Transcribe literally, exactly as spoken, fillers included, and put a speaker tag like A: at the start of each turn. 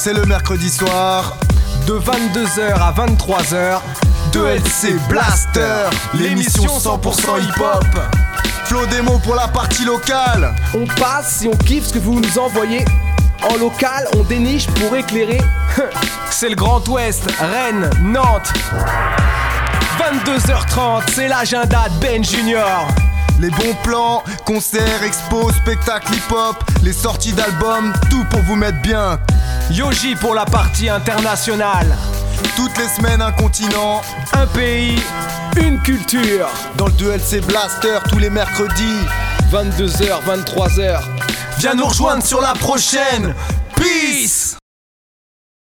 A: c'est le mercredi soir.
B: De vingt-deux heures à vingt-trois heures,
A: deux L C Blaster, l'émission cent pour cent hip-hop. Flow démo pour la partie locale.
B: On passe si on kiffe ce que vous nous envoyez. En local, on déniche pour éclairer. C'est le Grand Ouest, Rennes, Nantes. vingt-deux heures trente, c'est l'agenda de Ben Junior.
A: Les bons plans, concerts, expos, spectacles hip-hop, les sorties d'albums, tout pour vous mettre bien.
B: Yoji pour la partie internationale.
A: Toutes les semaines un continent,
B: un pays, une culture.
A: Dans le deux L C Blaster tous les mercredis,
B: vingt-deux heures, vingt-trois heures.
A: Viens nous rejoindre sur la prochaine. Peace.